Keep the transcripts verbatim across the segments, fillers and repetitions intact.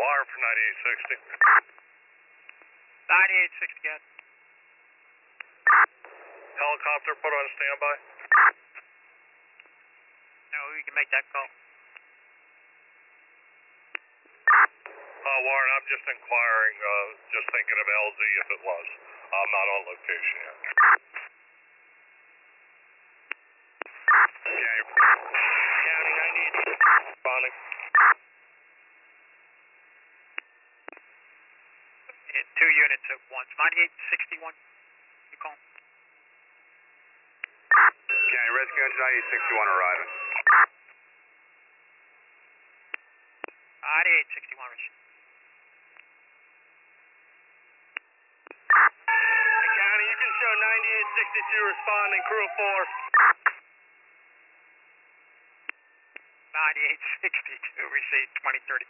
Wire for ninety-eight sixty. ninety-eight sixty, again. Helicopter put on standby. No, we can make that call. Uh, Warren, I'm just inquiring, uh, just thinking of L Z if it was. I'm not on location yet. County, County ninety-eight responding. Yeah, two units at once. ninety-eight sixty-one, you call. County Rescue Engine ninety-eight sixty-one arriving. ninety-eight sixty-one, Rich. Hey, County, you can show ninety-eight sixty-two responding, crew of four. ninety-eight sixty-two, received twenty thirty.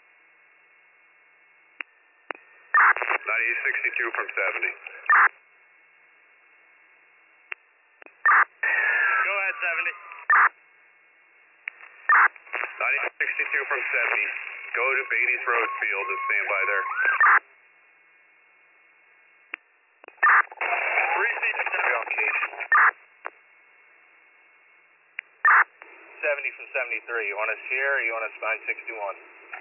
ninety-eight sixty-two from seventy. Go ahead, seventy. ninety-eight sixty-two from seventy. Go to Beatty's Road Field and stand by there. Receive the location. seventy from seventy-three. You want us here or you want us nine sixty-one?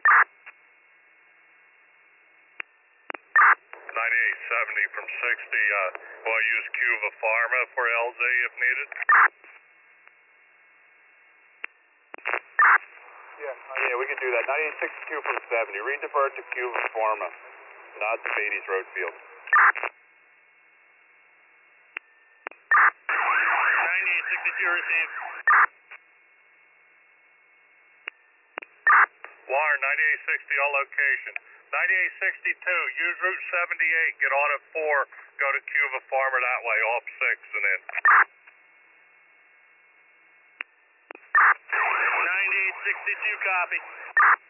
ninety-eight seventy from sixty. Uh, will I use Cuva Pharma for L Z if needed? Yeah, yeah, we can do that. ninety-eight sixty-two from seventy. Redivert to Cuva Pharma, not to Beatty's Road Field. ninety-eight sixty-two received. Wire ninety-eight sixty on location. ninety-eight sixty-two, use Route seventy-eight, get on at four, go to Cuva Farmer that way, off six and in. ninety-eight sixty-two, copy.